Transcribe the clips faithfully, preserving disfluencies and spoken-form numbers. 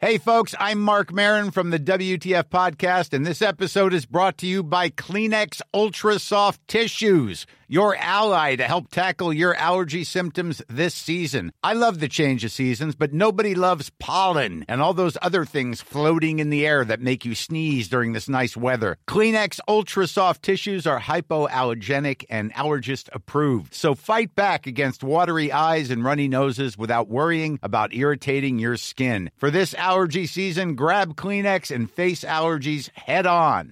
Hey, folks, I'm Mark Maron from the W T F Podcast, and this episode is brought to you by Kleenex Ultra Soft Tissues, your ally to help tackle your allergy symptoms this season. I love the change of seasons, but nobody loves pollen and all those other things floating in the air that make you sneeze during this nice weather. Kleenex Ultra Soft Tissues are hypoallergenic and allergist approved, so fight back against watery eyes and runny noses without worrying about irritating your skin. For this allergy season, grab Kleenex and face allergies head on.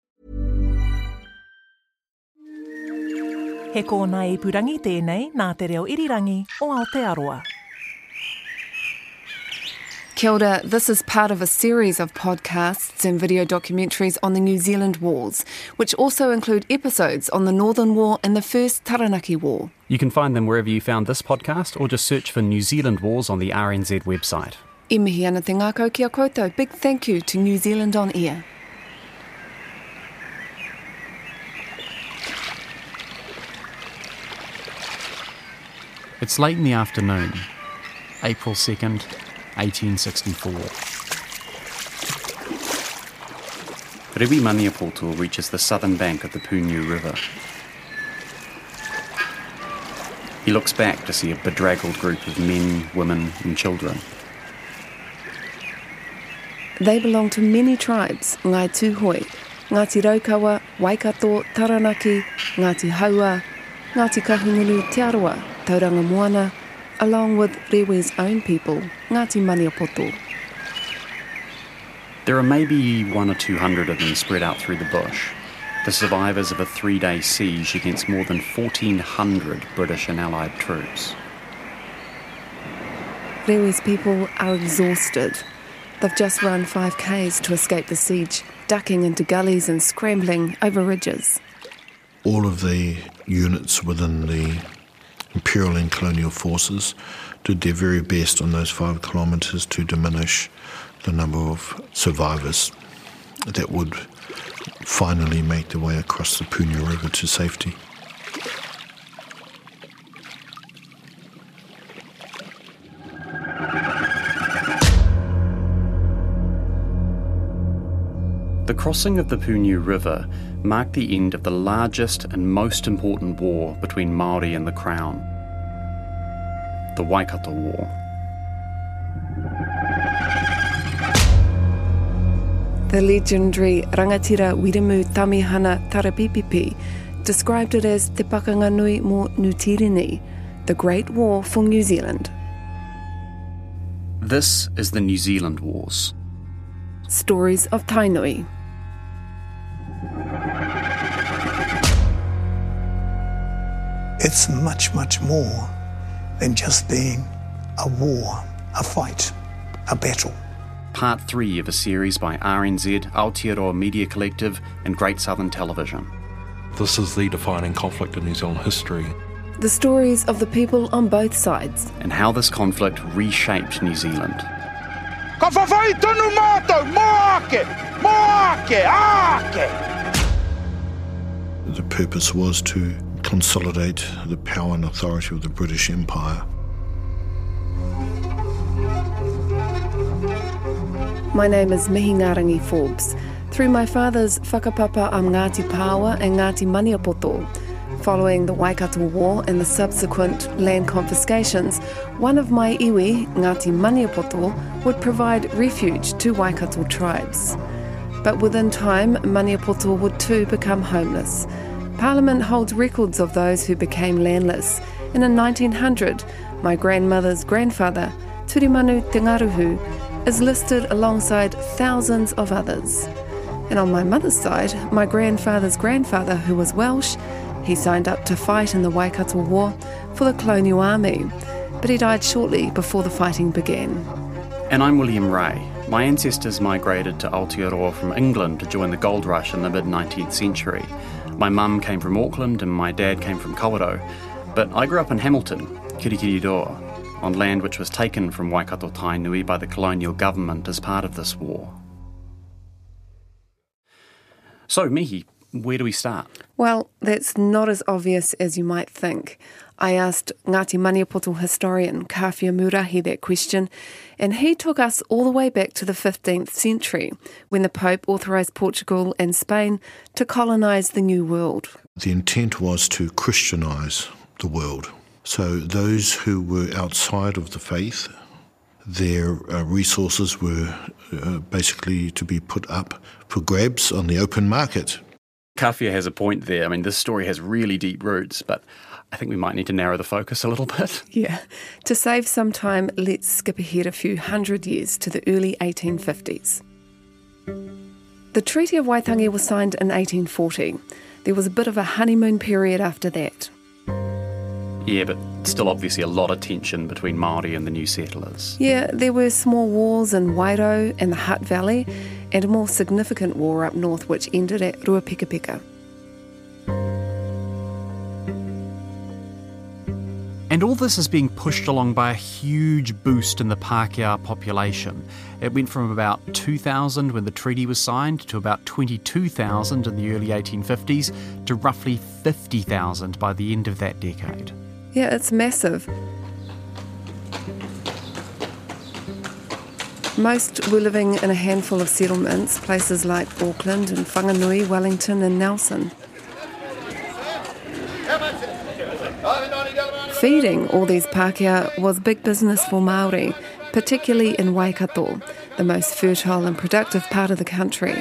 He kōna ipurangi tēnei nā te reo irirangi o Aotearoa. Kia ora, this is part of a series of podcasts and video documentaries on the New Zealand Wars, which also include episodes on the Northern War and the First Taranaki War. You can find them wherever you found this podcast or just search for New Zealand Wars on the R N Z website. E mihi ana te ngākau kia koutou. Big thank you to New Zealand On Air. It's late in the afternoon, April second, eighteen sixty-four. Rewi Maniapoto reaches the southern bank of the Pūniu River. He looks back to see a bedraggled group of men, women and children. They belong to many tribes, Ngai Tūhoi, Ngāti Raukawa, Waikato, Taranaki, Ngāti Haua, Ngāti Kahungunu Te Arawa, Tauranga Moana, along with Rewe's own people, Ngāti Maniapoto. There are maybe one or two hundred of them spread out through the bush, the survivors of a three-day siege against more than fourteen hundred British and Allied troops. Rewe's people are exhausted. They've just run five kays to escape the siege, ducking into gullies and scrambling over ridges. All of the units within the Imperial and colonial forces did their very best on those five kilometres to diminish the number of survivors that would finally make their way across the Pūniu River to safety. The crossing of the Pūniu River marked the end of the largest and most important war between Māori and the Crown, the Waikato War. The legendary rangatira Wiremu Tamihana Tarapipipi described it as Te Pakanga Nui mō Nutirini, the Great War for New Zealand. This is the New Zealand Wars. Stories of Tainui. It's much, much more than just being a war, a fight, a battle. Part three of a series by R N Z, Aotearoa Media Collective and Great Southern Television. This is the defining conflict in New Zealand history. The stories of the people on both sides. And how this conflict reshaped New Zealand. Ka whawhai tonu mātou, mō ake, mō ake, ake! The purpose was to consolidate the power and authority of the British Empire. My name is Mihi Ngarangi Forbes. Through my father's whakapapa am Ngāti Pāua and Ngāti Maniapoto, following the Waikato War and the subsequent land confiscations, one of my iwi, Ngāti Maniapoto, would provide refuge to Waikato tribes. But within time, Maniapoto would too become homeless. Parliament holds records of those who became landless, and in nineteen hundred, my grandmother's grandfather, Turimanu Te Ngaruhu, is listed alongside thousands of others. And on my mother's side, my grandfather's grandfather, who was Welsh, he signed up to fight in the Waikato War for the colonial army, but he died shortly before the fighting began. And I'm William Ray. My ancestors migrated to Aotearoa from England to join the gold rush in the mid-nineteenth century. My mum came from Auckland and my dad came from Kawerau, but I grew up in Hamilton, Kirikiriroa, on land which was taken from Waikato Tainui by the colonial government as part of this war. So, Mihi, where do we start? Well, that's not as obvious as you might think. I asked Ngāti Maniapoto historian Kawhia Murahi that question, and he took us all the way back to the fifteenth century, when the Pope authorised Portugal and Spain to colonise the New World. The intent was to Christianise the world. So those who were outside of the faith, their uh, resources were uh, basically to be put up for grabs on the open market. Kawhia has a point there. I mean, this story has really deep roots, but I think we might need to narrow the focus a little bit. Yeah. To save some time, let's skip ahead a few hundred years to the early eighteen fifties. The Treaty of Waitangi was signed in eighteen forty. There was a bit of a honeymoon period after that. Yeah, but still obviously a lot of tension between Māori and the new settlers. Yeah, there were small wars in Wairau and the Hutt Valley, and a more significant war up north which ended at Ruapekapeka. And all this is being pushed along by a huge boost in the Pākehā population. It went from about two thousand when the treaty was signed to about twenty-two thousand in the early eighteen fifties to roughly fifty thousand by the end of that decade. Yeah, it's massive. Most were living in a handful of settlements, places like Auckland and Whanganui, Wellington and Nelson. Feeding all these Pākehā was big business for Māori, particularly in Waikato, the most fertile and productive part of the country.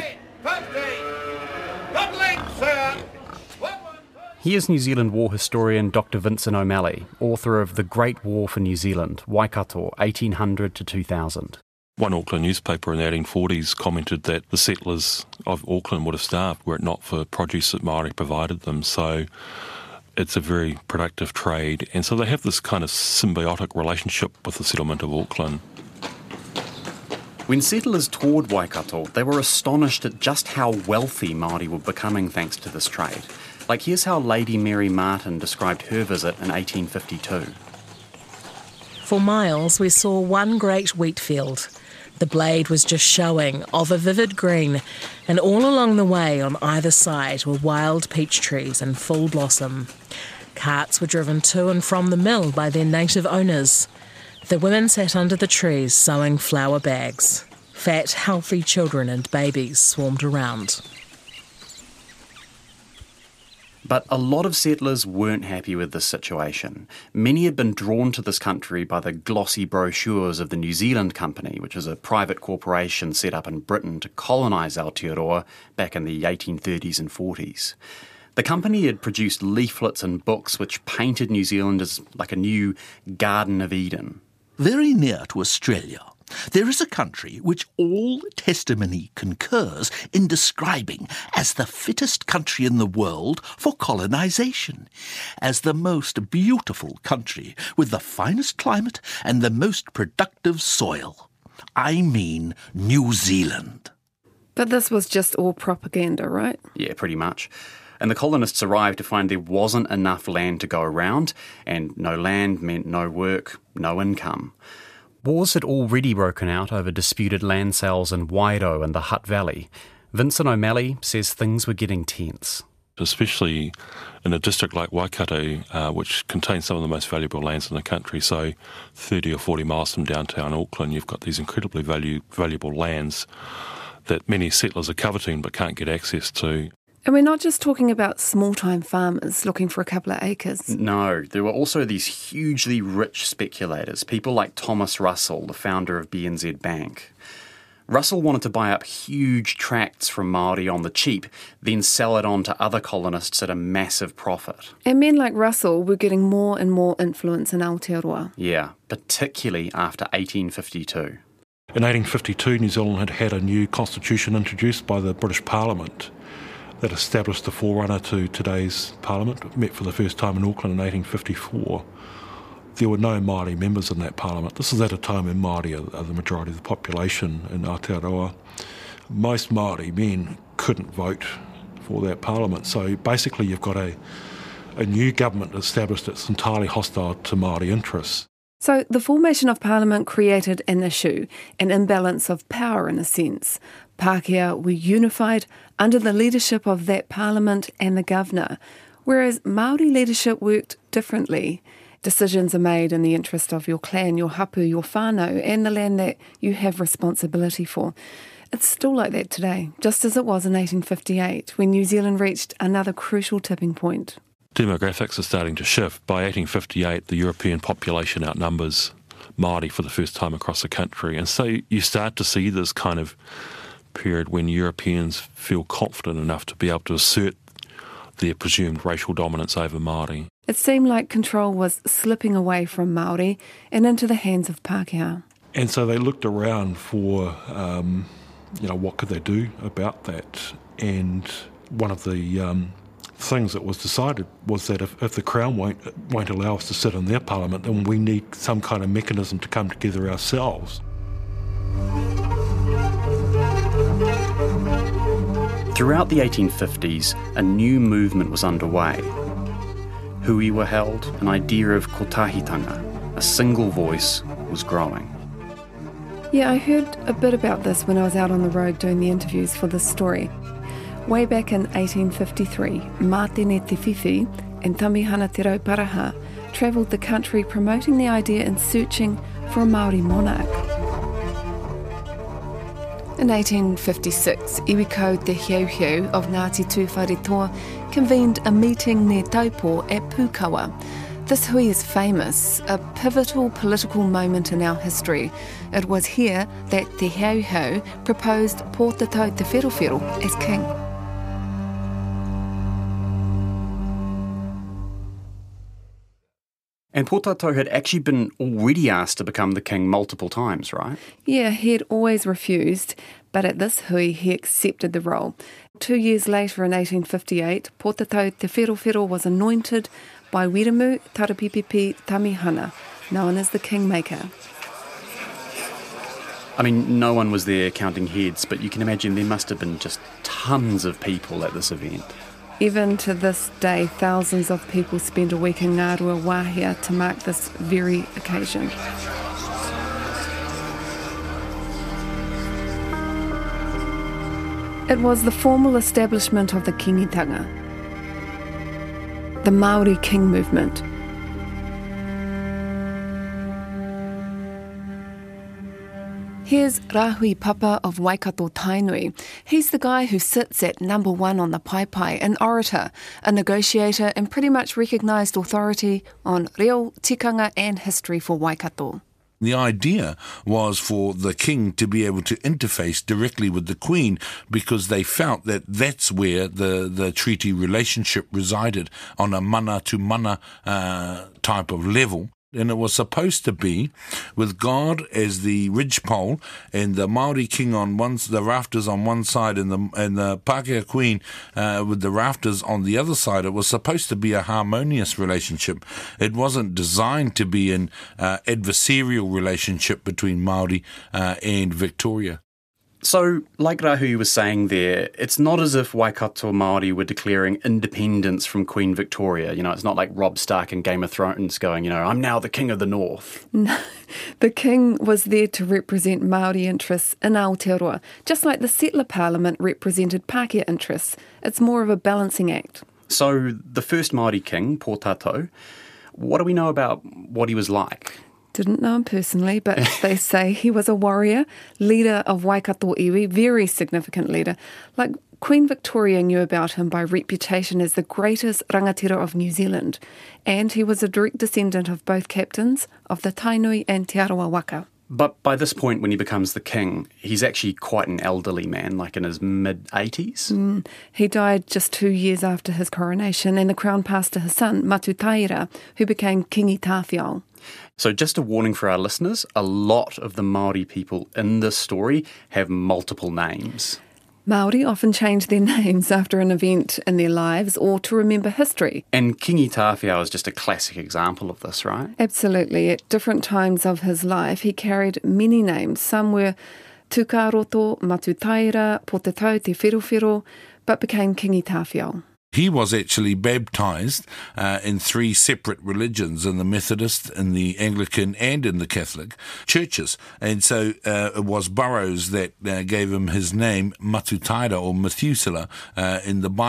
Here's New Zealand war historian Doctor Vincent O'Malley, author of The Great War for New Zealand, Waikato, eighteen hundred to two thousand. One Auckland newspaper in the eighteen forties commented that the settlers of Auckland would have starved were it not for produce that Māori provided them. So it's a very productive trade. And so they have this kind of symbiotic relationship with the settlement of Auckland. When settlers toured Waikato, they were astonished at just how wealthy Māori were becoming thanks to this trade. Like, here's how Lady Mary Martin described her visit in eighteen fifty-two. For miles, we saw one great wheat field. The blade was just showing, of a vivid green, and all along the way on either side were wild peach trees in full blossom. Carts were driven to and from the mill by their native owners. The women sat under the trees sewing flour bags. Fat, healthy children and babies swarmed around. But a lot of settlers weren't happy with this situation. Many had been drawn to this country by the glossy brochures of the New Zealand Company, which is a private corporation set up in Britain to colonise Aotearoa back in the eighteen thirties and forties. The company had produced leaflets and books which painted New Zealand as like a new Garden of Eden. Very near to Australia, there is a country which all testimony concurs in describing as the fittest country in the world for colonisation, as the most beautiful country with the finest climate and the most productive soil. I mean New Zealand. But this was just all propaganda, right? Yeah, pretty much. And the colonists arrived to find there wasn't enough land to go around, and no land meant no work, no income. Wars had already broken out over disputed land sales in Wairau and the Hutt Valley. Vincent O'Malley says things were getting tense. Especially in a district like Waikato, uh, which contains some of the most valuable lands in the country. So thirty or forty miles from downtown Auckland, you've got these incredibly value, valuable lands that many settlers are coveting but can't get access to. And we're not just talking about small-time farmers looking for a couple of acres. No, there were also these hugely rich speculators, people like Thomas Russell, the founder of B N Z Bank. Russell wanted to buy up huge tracts from Māori on the cheap, then sell it on to other colonists at a massive profit. And men like Russell were getting more and more influence in Aotearoa. Yeah, particularly after eighteen fifty-two. In eighteen fifty-two, New Zealand had had a new constitution introduced by the British Parliament that established the forerunner to today's Parliament. It met for the first time in Auckland in eighteen fifty-four. There were no Māori members in that Parliament. This is at a time when Māori are the majority of the population in Aotearoa. Most Māori men couldn't vote for that Parliament, so basically you've got a, a new government established that's entirely hostile to Māori interests. So the formation of Parliament created an issue, an imbalance of power in a sense. Pākehā were unified under the leadership of that Parliament and the Governor, Whereas Māori leadership worked differently. Decisions are made in the interest of your clan, your hapu, your whānau, and the land that you have responsibility for. It's still like that today, just as it was in eighteen fifty-eight, when New Zealand reached another crucial tipping point. Demographics are starting to shift. By eighteen fifty-eight, the European population outnumbers Māori for the first time across the country. And so you start to see this kind of period when Europeans feel confident enough to be able to assert their presumed racial dominance over Māori. It seemed like control was slipping away from Māori and into the hands of Pākehā. And so they looked around for, um, you know, what could they do about that? And one of the um, things that was decided was that if, if the Crown won't, won't allow us to sit in their parliament, then we need some kind of mechanism to come together ourselves. Throughout the eighteen fifties, a new movement was underway. Hui were held, an idea of kotahitanga, a single voice, was growing. Yeah, I heard a bit about this when I was out on the road doing the interviews for this story. Way back in eighteen fifty-three, Mātene Te Whiwhi and Tamihana Te Rauparaha travelled the country promoting the idea and searching for a Māori monarch. In eighteen fifty-six, Iwiko Te Hiauhiau of Ngāti Tūwharetoa convened a meeting near Taupo at Pukawa. This hui is famous, a pivotal political moment in our history. It was here that Te Hiauhiau proposed Pōtatau Te Wherowhero as king. And Pōtatau had actually been already asked to become the king multiple times, right? Yeah, he had always refused, but at this hui he accepted the role. Two years later, in eighteen fifty-eight, Pōtatau Te Wherowhero was anointed by Wiremu Tarapipipi Tamihana, known as the Kingmaker. I mean, no one was there counting heads, but you can imagine there must have been just tons of people at this event. Even to this day, thousands of people spend a week in Ngārua Wāhia to mark this very occasion. It was the formal establishment of the kingitanga, the Māori King movement. Here's Rahui Papa of Waikato Tainui. He's the guy who sits at number one on the paipai, an orator, a negotiator and pretty much recognised authority on reo, tikanga and history for Waikato. The idea was for the king to be able to interface directly with the queen because they felt that that's where the, the treaty relationship resided, on a mana-to-mana uh, type of level. And it was supposed to be with God as the ridgepole and the Māori king on one, the rafters on one side, and the and the Pākehā queen uh, with the rafters on the other side. It was supposed to be a harmonious relationship. It wasn't designed to be an uh, adversarial relationship between Māori uh, and Victoria. So, like Rahui was saying there, it's not as if Waikato Māori were declaring independence from Queen Victoria. You know, it's not like Robb Stark in Game of Thrones going, you know, I'm now the King of the North. No, the king was there to represent Māori interests in Aotearoa, just like the settler parliament represented Pākehā interests. It's more of a balancing act. So, the first Māori king, Pōtatau, what do we know about what he was like? Didn't know him personally, but they say he was a warrior, leader of Waikato iwi, very significant leader. Like Queen Victoria knew about him by reputation as the greatest rangatira of New Zealand, and he was a direct descendant of both captains of the Tainui and Te Arawa Waka. But by this point, when he becomes the king, he's actually quite an elderly man, like in his mid-eighties. Mm, he died just two years after his coronation, and the crown passed to his son, Matutaira, who became Kingi Tāwhiao. So just a warning for our listeners, a lot of the Māori people in this story have multiple names. Māori often change their names after an event in their lives or to remember history. And Kingi Tāwhiao is just a classic example of this, right? Absolutely. At different times of his life, he carried many names. Some were Tukaroto, Matutaira, Pōtatau Te Wherowhero, but became Kingi Tāwhiao. He was actually baptised uh, in three separate religions, in the Methodist, in the Anglican and in the Catholic churches. And so uh, it was Burroughs that uh, gave him his name, Matutaira or Methuselah, uh, in the Bible.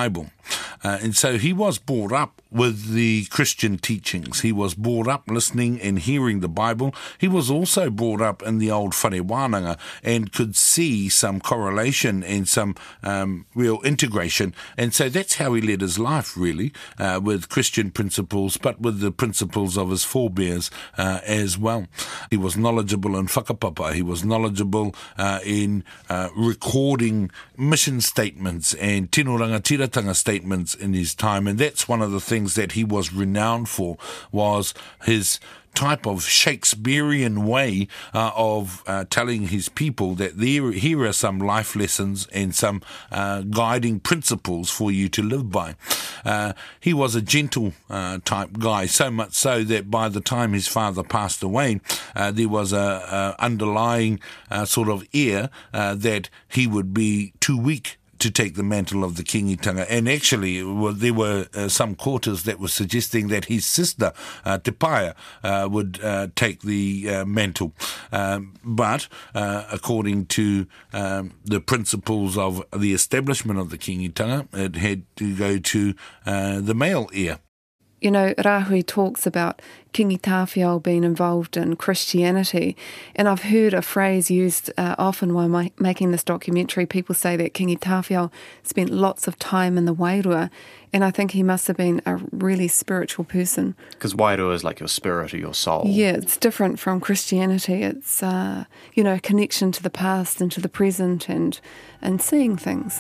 Uh, and so he was brought up with the Christian teachings. He was brought up listening and hearing the Bible. He was also brought up in the old whare wānanga and could see some correlation and some um, real integration. And so that's how he led his life, really, uh, with Christian principles, but with the principles of his forebears uh, as well. He was knowledgeable in whakapapa. He was knowledgeable uh, in uh, recording mission statements and tino rangatiratanga statements in his time. And that's one of the things that he was renowned for, was his type of Shakespearean way uh, of uh, telling his people that there, here are some life lessons and some uh, guiding principles for you to live by. Uh, he was a gentle uh, type guy, so much so that by the time his father passed away, uh, there was a, a underlying uh, sort of air uh, that he would be too weak to take the mantle of the kingitanga. And actually, well, there were uh, some quarters that were suggesting that his sister, uh, Te Paia, uh, would uh, take the uh, mantle. Um, but uh, according to um, the principles of the establishment of the kingitanga, it had to go to uh, the male heir. You know, Rahui talks about Kingi Tāwhiao being involved in Christianity, and I've heard a phrase used uh, often while my, making this documentary. People say that Kingi Tāwhiao spent lots of time in the Wairua, and I think he must have been a really spiritual person. Because Wairua is like your spirit or your soul. Yeah, it's different from Christianity. It's, uh, you know, a connection to the past and to the present and, and seeing things.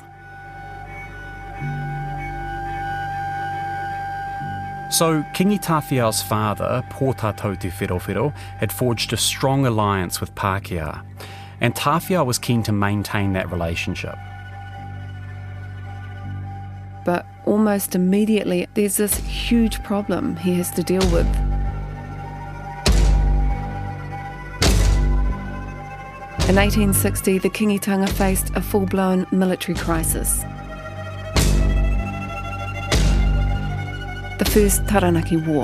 So, Kingi Tāwhiao's father, Pōtātou Te Wherowhero, had forged a strong alliance with Pākehā, and Tāwhiao was keen to maintain that relationship. But almost immediately, there's this huge problem he has to deal with. In eighteen sixty, the kingitanga faced a full-blown military crisis. The First Taranaki War.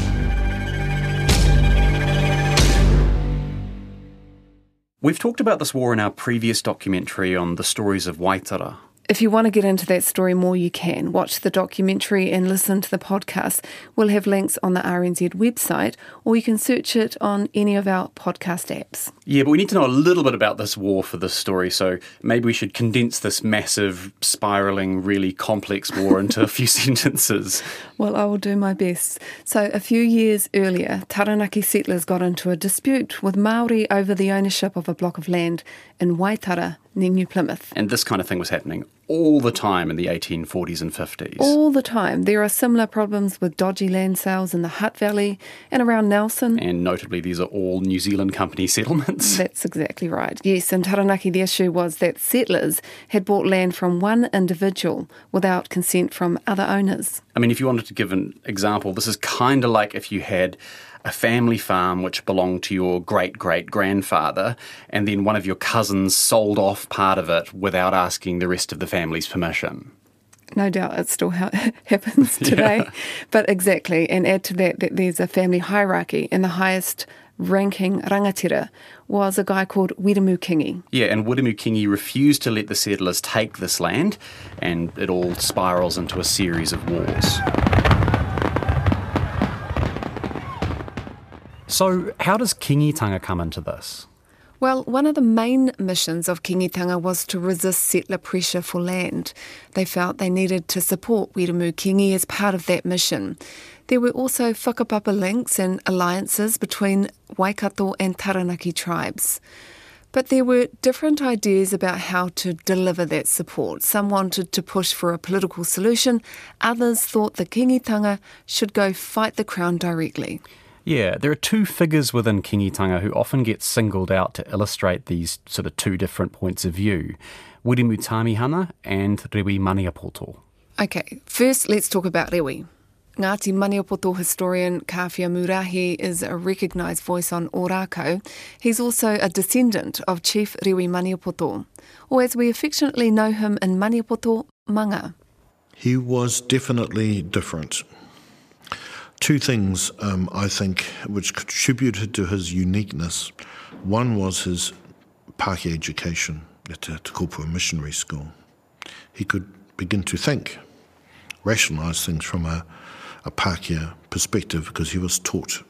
We've talked about this war in our previous documentary on the stories of Waitara. If you want to get into that story more, you can. Watch the documentary and listen to the podcast. We'll have links on the R N Z website, or you can search it on any of our podcast apps. Yeah, but we need to know a little bit about this war for this story, so maybe we should condense this massive, spiralling, really complex war into a few sentences. Well, I will do my best. So, a few years earlier, Taranaki settlers got into a dispute with Māori over the ownership of a block of land in Waitara, near New Plymouth. And this kind of thing was happening all the time in the eighteen forties and fifties. All the time. There are similar problems with dodgy land sales in the Hutt Valley and around Nelson. And notably, these are all New Zealand company settlements. That's exactly right. Yes, in Taranaki the issue was that settlers had bought land from one individual without consent from other owners. I mean, if you wanted to give an example, this is kind of like if you had a family farm which belonged to your great-great-grandfather, and then one of your cousins sold off part of it without asking the rest of the family's permission. No doubt it still ha- happens today. Yeah. But exactly, and add to that that there's a family hierarchy, and the highest ranking rangatira was a guy called Wiremu Kingi. Yeah, and Wiremu Kingi refused to let the settlers take this land, and it all spirals into a series of wars. So, how does kingitanga come into this? Well, one of the main missions of kingitanga was to resist settler pressure for land. They felt they needed to support Wiremu Kingi as part of that mission. There were also whakapapa links and alliances between Waikato and Taranaki tribes. But there were different ideas about how to deliver that support. Some wanted to push for a political solution, others thought the kingitanga should go fight the Crown directly. Yeah, there are two figures within kingitanga who often get singled out to illustrate these sort of two different points of view. Wiremu Tāmihana and Rewi Maniapoto. Okay, first let's talk about Rewi. Ngāti Maniapoto historian Kawhia Murahi is a recognised voice on Ōrākau. He's also a descendant of Chief Rewi Maniapoto, or as we affectionately know him in Maniapoto, Manga. He was definitely different. Two things, um, I think, which contributed to his uniqueness. One was his Pākehā education at Te Kopua Missionary School. He could begin to think rationalise things from a, a Pākehā perspective because he was taught.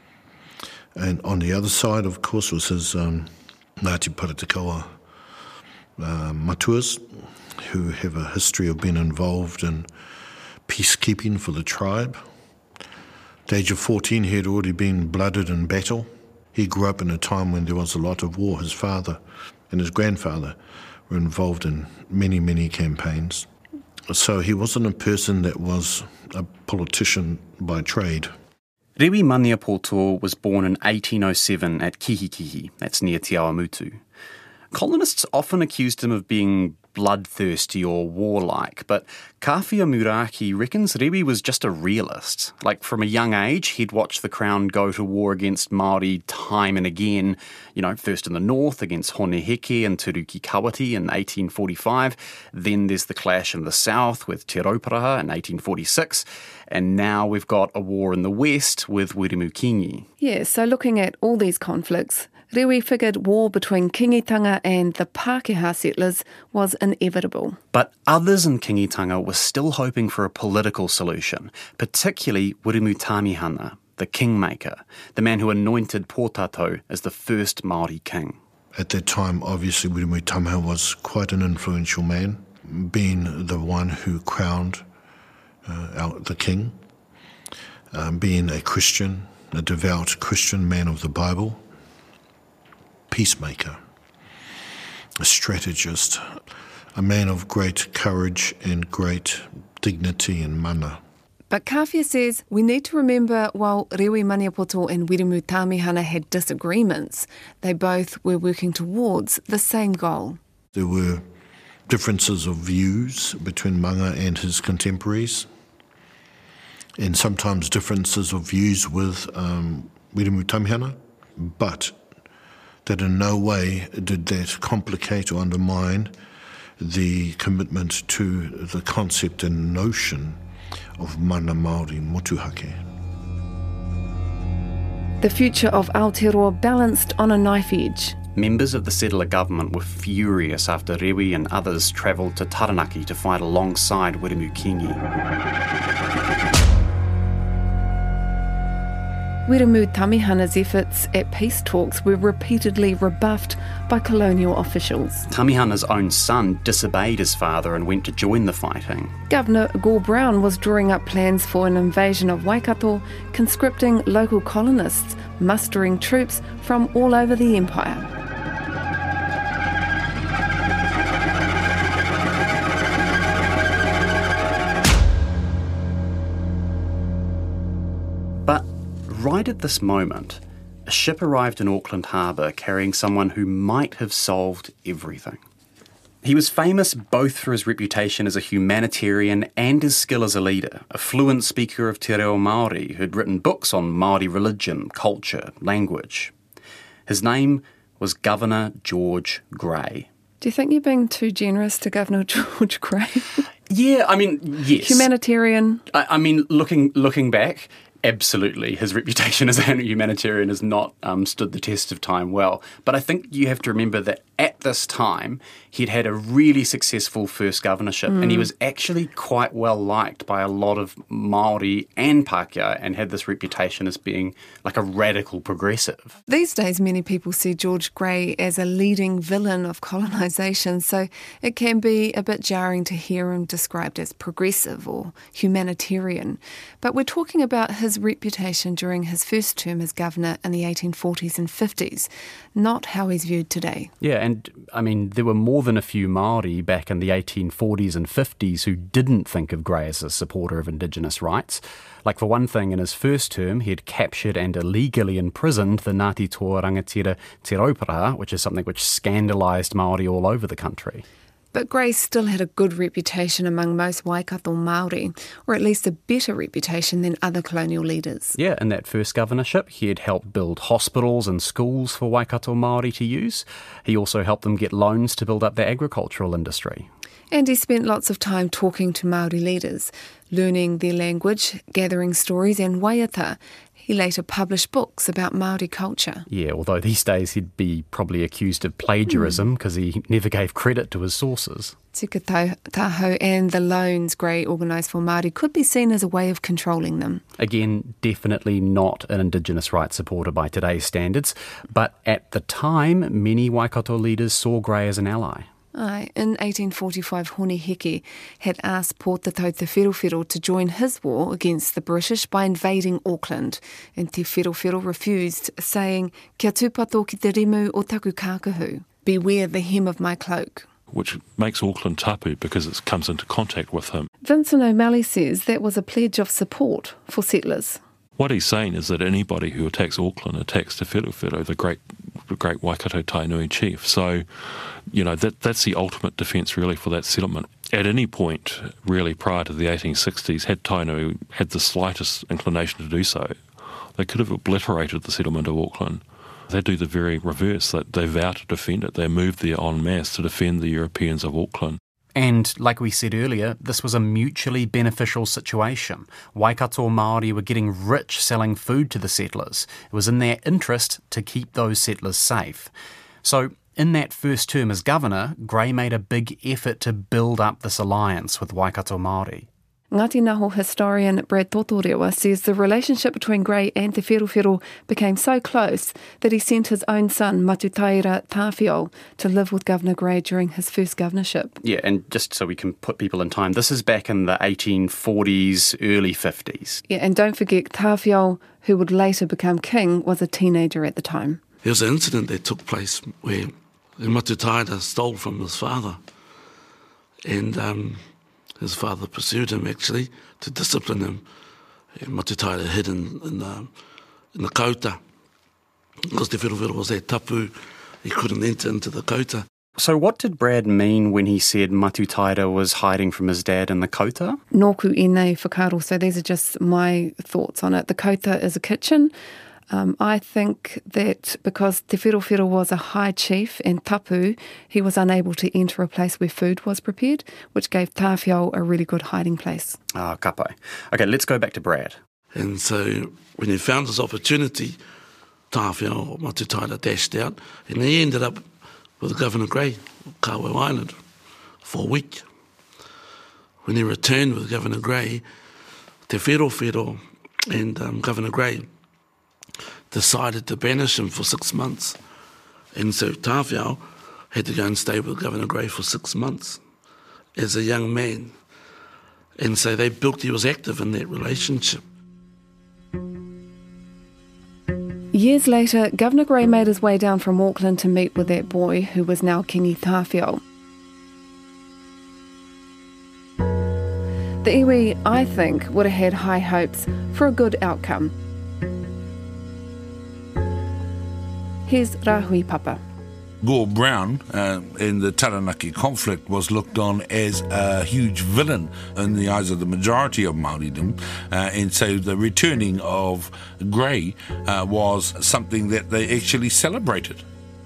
And on the other side, of course, was his um, Ngāti Paratakawa uh, matuas, who have a history of being involved in peacekeeping for the tribe. At the age of fourteen, he had already been blooded in battle. He grew up in a time when there was a lot of war. His father and his grandfather were involved in many, many campaigns. So he wasn't a person that was a politician by trade. Rewi Maniapoto was born in eighteen oh seven at Kihikihi, that's near Te Awamutu. Colonists often accused him of being bloodthirsty or warlike, but Kawhia Muraki reckons Rewi was just a realist. Like, from a young age, he'd watched the Crown go to war against Māori time and again, you know, first in the north against Honeheke and Te Rukikawati in eighteen forty-five, then there's the clash in the south with Te Rauparaha in eighteen forty-six, and now we've got a war in the west with Wirimukingi. Yeah, so looking at all these conflicts, Rewi figured war between Kingitanga and the Pākehā settlers was inevitable. But others in Kingitanga were still hoping for a political solution, particularly Wirimu Tamihana, the kingmaker, the man who anointed Pōtātou as the first Māori king. At that time, obviously, Wirimu Tamihana was quite an influential man, being the one who crowned uh, our, the king, um, being a Christian, a devout Christian man of the Bible, peacemaker, a strategist, a man of great courage and great dignity and mana. But Kawhia says we need to remember while Rewi Maniapoto and Wirimu Tamihana had disagreements, they both were working towards the same goal. There were differences of views between Manga and his contemporaries, and sometimes differences of views with um, Wirimu Tamihana, but that in no way did that complicate or undermine the commitment to the concept and notion of mana Māori motuhake. The future of Aotearoa balanced on a knife edge. Members of the settler government were furious after Rewi and others travelled to Taranaki to fight alongside Wirimukingi. Wirimu Tamihana's efforts at peace talks were repeatedly rebuffed by colonial officials. Tamihana's own son disobeyed his father and went to join the fighting. Governor Gore Brown was drawing up plans for an invasion of Waikato, conscripting local colonists, mustering troops from all over the empire. But right at this moment, a ship arrived in Auckland Harbour carrying someone who might have solved everything. He was famous both for his reputation as a humanitarian and his skill as a leader, a fluent speaker of te reo Māori who'd written books on Māori religion, culture, language. His name was Governor George Grey. Do you think you're being too generous to Governor George Grey? Yeah, I mean, yes. Humanitarian. I, I mean, looking looking back, absolutely, his reputation as a humanitarian has not um, stood the test of time well. But I think you have to remember that at this time, he'd had a really successful first governorship, mm. and he was actually quite well liked by a lot of Māori and Pākehā, and had this reputation as being like a radical progressive. These days, many people see George Grey as a leading villain of colonisation, so it can be a bit jarring to hear him described as progressive or humanitarian. But we're talking about his reputation during his first term as governor in the eighteen forties and fifties, not how he's viewed today. Yeah, and I mean, there were more than a few Māori back in the eighteen forties and fifties who didn't think of Grey as a supporter of Indigenous rights. Like, for one thing, in his first term, he had captured and illegally imprisoned the Ngāti Toa Rangatira Te Rauparaha, which is something which scandalised Māori all over the country. But Grey still had a good reputation among most Waikato Māori, or at least a better reputation than other colonial leaders. Yeah, in that first governorship, he had helped build hospitals and schools for Waikato Māori to use. He also helped them get loans to build up their agricultural industry. And he spent lots of time talking to Māori leaders, learning their language, gathering stories and waiata, He later published books about Māori culture. Yeah, although these days he'd be probably accused of plagiarism because mm. he never gave credit to his sources. Tika Taho and the loans Gray organised for Māori could be seen as a way of controlling them. Again, definitely not an Indigenous rights supporter by today's standards, but at the time, many Waikato leaders saw Gray as an ally. Aye, in eighteen forty-five, Hone Heke had asked Port Te Tau Te Whirowhiro to join his war against the British by invading Auckland, and Te Whirowhiro refused, saying, "Kia tūpato ki te rimu o taku kākahu, beware the hem of my cloak." Which makes Auckland tapu because it comes into contact with him. Vincent O'Malley says that was a pledge of support for settlers. What he's saying is that anybody who attacks Auckland attacks Te Whirowhiro, the great the great Waikato Tainui chief. So, you know, that that's the ultimate defence really for that settlement. At any point, really, prior to the eighteen sixties, had Tainui had the slightest inclination to do so, they could have obliterated the settlement of Auckland. They do the very reverse. That they vow to defend it. They moved there en masse to defend the Europeans of Auckland. And, like we said earlier, this was a mutually beneficial situation. Waikato Māori were getting rich selling food to the settlers. It was in their interest to keep those settlers safe. So, in that first term as governor, Gray made a big effort to build up this alliance with Waikato Māori. Ngāti Naho historian Brad Totorewa says the relationship between Gray and Te Whirowhiro became so close that he sent his own son, Matutaira Tāwhiao, to live with Governor Gray during his first governorship. Yeah, and just so we can put people in time, this is back in the eighteen forties, early fifties. Yeah, and don't forget, Tāwhiao, who would later become king, was a teenager at the time. There was an incident that took place where Matutaira stole from his father, and um, his father pursued him, actually, to discipline him. And Matutaira hid in, in, the, in the kauta. Because Te Whirowhiro was there tapu, he couldn't enter into the kauta. So what did Brad mean when he said Matutaira was hiding from his dad in the kauta? Nōku e nei whakaro, so these are just my thoughts on it. The kauta is a kitchen. Um, I think that because Te Whirowhiro was a high chief and tapu, he was unable to enter a place where food was prepared, which gave Tāwhiao a really good hiding place. Ah, kapai. Okay, let's go back to Brad. And so when he found his opportunity, Tāwhiao, Matutaira dashed out, and he ended up with Governor Gray, Kawe Island, for a week. When he returned with Governor Gray, Te Whirowhiro and um, Governor Gray decided to banish him for six months. And so Tāwhiao had to go and stay with Governor Gray for six months as a young man. And so they built, he was active in that relationship. Years later, Governor Gray made his way down from Auckland to meet with that boy who was now Kingi Tāwhiao. The iwi, I think, would have had high hopes for a good outcome. Here's Rahui Papa. Gore Brown uh, in the Taranaki conflict was looked on as a huge villain in the eyes of the majority of Māoridom, uh, and so the returning of Gray uh, was something that they actually celebrated.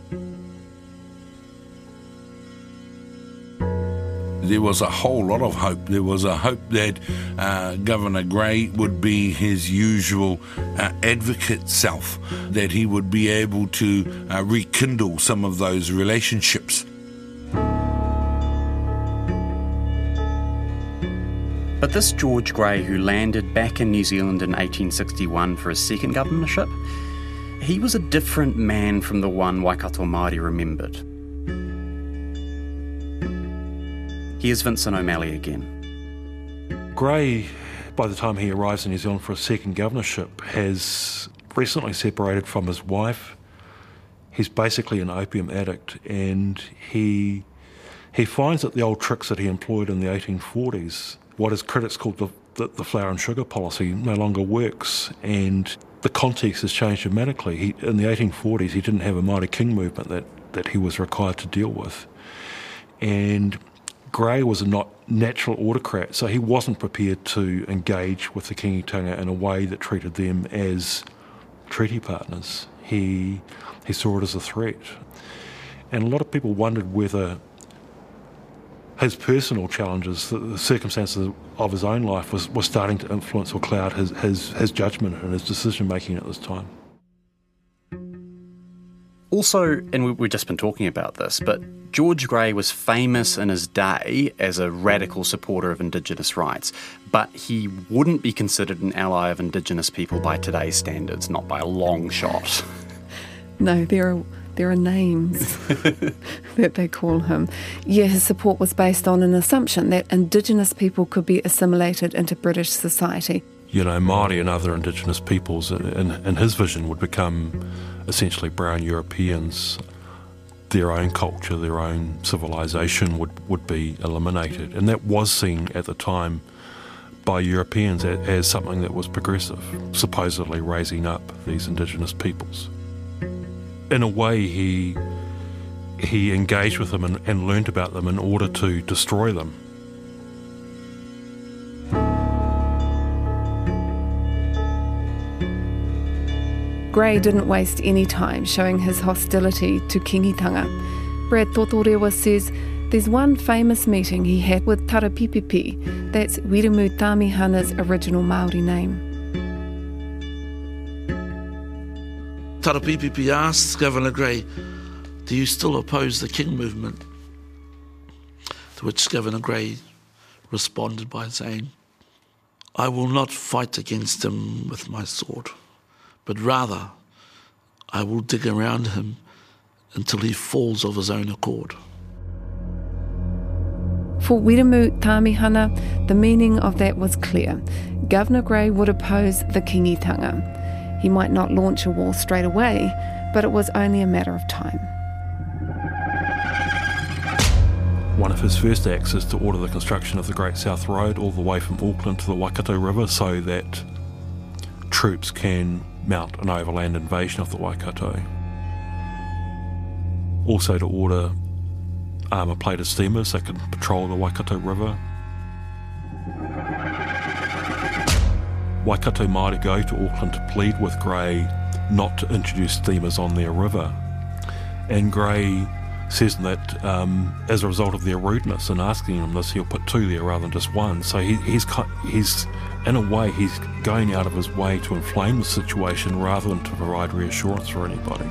There was a whole lot of hope. There was a hope that uh, Governor Gray would be his usual uh, advocate self, that he would be able to uh, rekindle some of those relationships. But this George Gray, who landed back in New Zealand in eighteen sixty-one for his second governorship, he was a different man from the one Waikato Māori remembered. Here's Vincent O'Malley again. Gray, by the time he arrives in New Zealand for a second governorship, has recently separated from his wife. He's basically an opium addict, and he he finds that the old tricks that he employed in the eighteen forties, what his critics called the, the, the flour and sugar policy, no longer works, and the context has changed dramatically. He, in the eighteen forties, he didn't have a Māori king movement that, that he was required to deal with. And Gray was a not natural autocrat, so he wasn't prepared to engage with the Kingitanga in a way that treated them as treaty partners. He he saw it as a threat. And a lot of people wondered whether his personal challenges, the, the circumstances of his own life was, was starting to influence or cloud his, his, his judgment and his decision-making at this time. Also, and we, we've just been talking about this, but George Grey was famous in his day as a radical supporter of Indigenous rights, but he wouldn't be considered an ally of Indigenous people by today's standards, not by a long shot. No, there are there are names that they call him. Yeah, his support was based on an assumption that Indigenous people could be assimilated into British society. You know, Māori and other Indigenous peoples, in, in his vision, would become essentially brown Europeans. Their own culture, their own civilization would, would be eliminated. And that was seen at the time by Europeans as, as something that was progressive, supposedly raising up these Indigenous peoples. In a way, he he engaged with them and, and learned about them in order to destroy them. Grey didn't waste any time showing his hostility to kingitanga. Brad Totorewa says there's one famous meeting he had with Tarapipipi, that's Wiremu Tamihana's original Māori name. Tarapipipi asked Governor Grey, "Do you still oppose the King movement?" To which Governor Grey responded by saying, "I will not fight against him with my sword, but rather I will dig around him until he falls of his own accord." For Wiremu Tamihana, the meaning of that was clear. Governor Grey would oppose the kingitanga. He might not launch a war straight away, but it was only a matter of time. One of his first acts is to order the construction of the Great South Road all the way from Auckland to the Waikato River so that troops can mount an overland invasion of the Waikato. Also to order armour-plated steamers that could patrol the Waikato River. Waikato Māori go to Auckland to plead with Grey not to introduce steamers on their river. And Grey says that um, as a result of their rudeness in asking him this, he'll put two there rather than just one. So he, he's, he's, in a way, he's going out of his way to inflame the situation rather than to provide reassurance for anybody.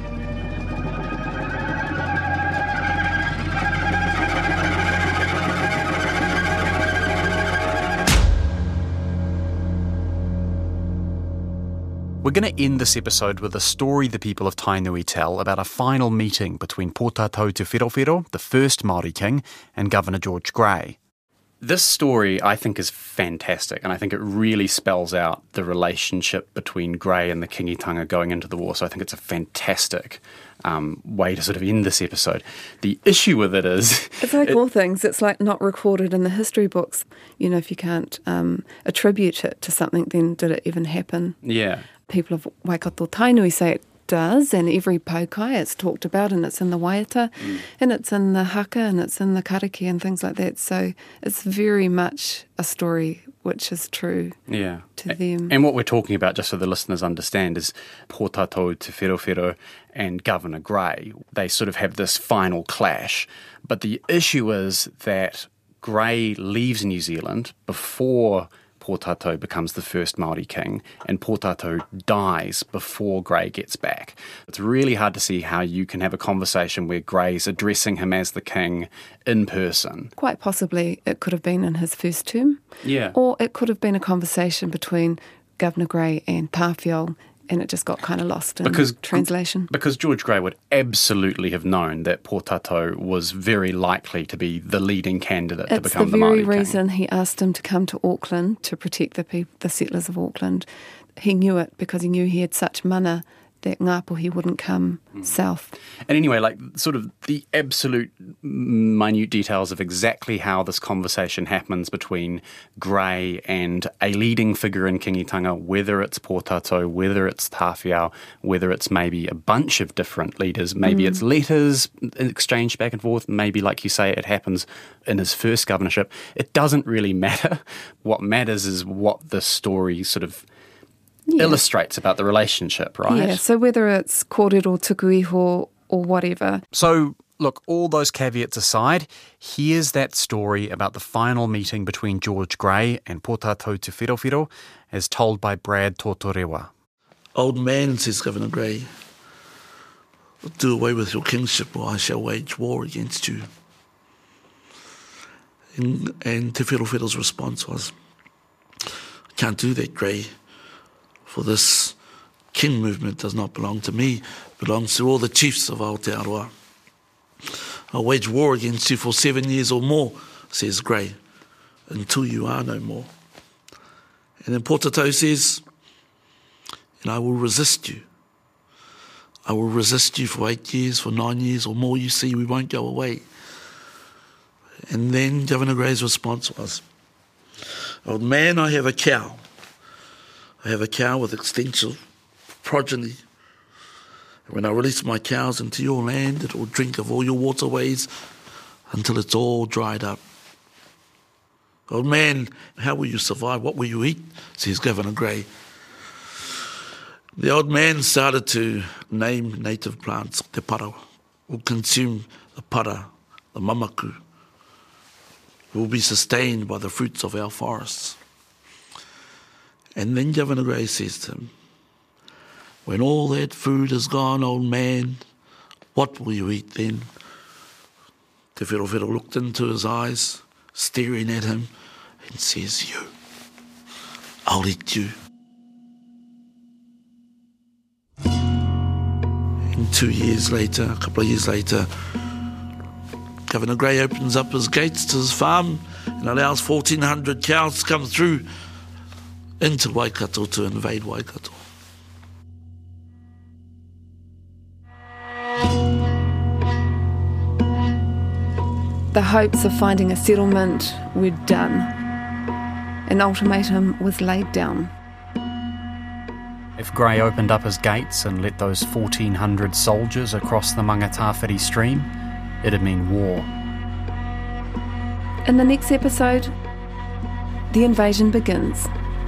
We're going to end this episode with a story the people of Tainui tell about a final meeting between Pōtātou Te Whirowhiro, the first Māori king, and Governor George Grey. This story, I think, is fantastic, and I think it really spells out the relationship between Grey and the kingitanga going into the war, so I think it's a fantastic um, way to sort of end this episode. The issue with it is... It's like it, all things, it's like not recorded in the history books. You know, if you can't um, attribute it to something, then did it even happen? Yeah. People of Waikato Tainui say it does, and every paukai it's talked about, and it's in the waiata, mm. and it's in the haka, and it's in the kariki and things like that. So it's very much a story which is true yeah. to them. And what we're talking about, just so the listeners understand, is Pōtātou Te Whirowhiro and Governor Grey. They sort of have this final clash. But the issue is that Grey leaves New Zealand before Pōtātou becomes the first Māori king, and Pōtātou dies before Grey gets back. It's really hard to see how you can have a conversation where Grey's addressing him as the king in person. Quite possibly it could have been in his first term. Yeah. Or it could have been a conversation between Governor Grey and Tāwhiao, and it just got kind of lost in because, translation. Because George Grey would absolutely have known that Pōtātou was very likely to be the leading candidate it's to become the the Māori king. It's the very reason he asked him to come to Auckland to protect the people, the settlers of Auckland. He knew it because he knew he had such mana that Ngāpuhi wouldn't come mm. south. And anyway, like sort of the absolute minute details of exactly how this conversation happens between Grey and a leading figure in kingitanga, whether it's Pōtātou, whether it's Tāwhiao, whether it's maybe a bunch of different leaders, maybe mm. it's letters exchanged back and forth, maybe, like you say, it happens in his first governorship. It doesn't really matter. What matters is what the story sort of Yeah. illustrates about the relationship, right? Yeah, so whether it's kōrero, tukuiho, or whatever. So Look, all those caveats aside, here's that story about the final meeting between George Grey and Potato Te Whirowhiro as told by Brad Totorewa. Old man, says Governor Grey, do away with your kingship or I shall wage war against you. And, and Te Whirowhiro's response was, I can't do that, Grey, for this king movement does not belong to me, it belongs to all the chiefs of Aotearoa. I'll wage war against you for seven years or more, says Grey, until you are no more. And then Potato says, and I will resist you. I will resist you for eight years, for nine years or more. You see, we won't go away. And then Governor Grey's response was, old man, I have a cow. I have a cow with extensive progeny. And when I release my cows into your land, it will drink of all your waterways until it's all dried up. Old man, how will you survive? What will you eat? Says Governor Grey. The old man started to name native plants. Te para will consume the para, the mamaku. Will be sustained by the fruits of our forests. And then Governor Grey says to him, when all that food is gone, old man, what will you eat then? Te Whirowhiro looked into his eyes, staring at him, and says, you. I'll eat you. And two years later, a couple of years later, Governor Grey opens up his gates to his farm and allows fourteen hundred cows to come through into Waikato to invade Waikato. The hopes of finding a settlement were done. An ultimatum was laid down. If Grey opened up his gates and let those fourteen hundred soldiers across the Mangatawhiri stream, it'd mean war. In the next episode, the invasion begins.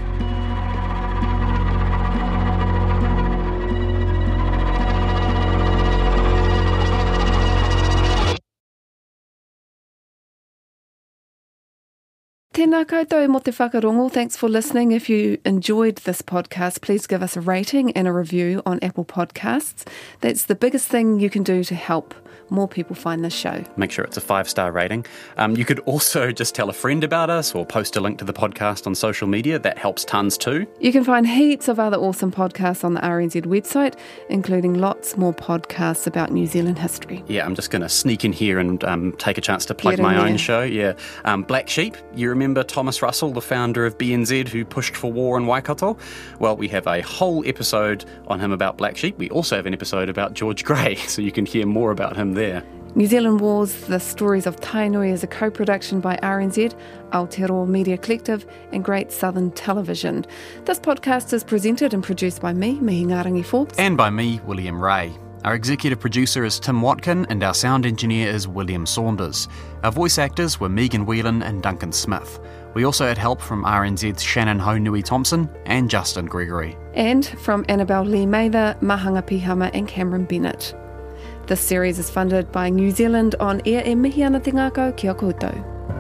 Tēnā koutou mo te whakarongo. Thanks for listening. If you enjoyed this podcast, please give us a rating and a review on Apple Podcasts. That's the biggest thing you can do to help more people find this show. Make sure it's a five-star rating. Um, you could also just tell a friend about us or post a link to the podcast on social media. That helps tons too. You can find heaps of other awesome podcasts on the R N Z website, including lots more podcasts about New Zealand history. Yeah, I'm just going to sneak in here and um, take a chance to plug Get my in own there. show. Yeah, um, Black Sheep. You remember Thomas Russell, the founder of B N Z, who pushed for war in Waikato? Well, we have a whole episode on him about Black Sheep. We also have an episode about George Grey, so you can hear more about him there. New Zealand Wars, The Stories of Tainui is a co-production by R N Z, Aotearoa Media Collective and Great Southern Television. This podcast is presented and produced by me, Mihingarangi Forbes. And by me, William Ray. Our executive producer is Tim Watkin and our sound engineer is William Saunders. Our voice actors were Megan Whelan and Duncan Smith. We also had help from R N Z's Shannon Ho-Nui-Thompson and Justin Gregory. And from Annabelle Lee Mather, Mahanga Pihama and Cameron Bennett. This series is funded by New Zealand On Air e mihi ana te ngākau kia koutou.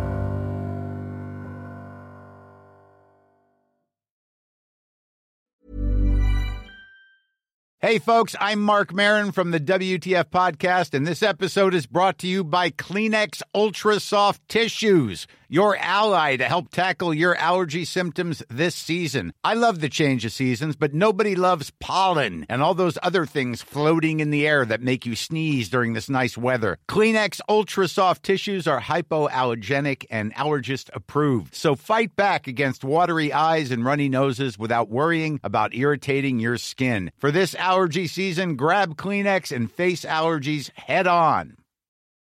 Hey folks, I'm Mark Marin from the W T F Podcast, and this episode is brought to you by Kleenex Ultra Soft Tissues, your ally to help tackle your allergy symptoms this season. I love the change of seasons, but nobody loves pollen and all those other things floating in the air that make you sneeze during this nice weather. Kleenex Ultra Soft Tissues are hypoallergenic and allergist approved, so fight back against watery eyes and runny noses without worrying about irritating your skin. For this allergy season, grab Kleenex and face allergies head on.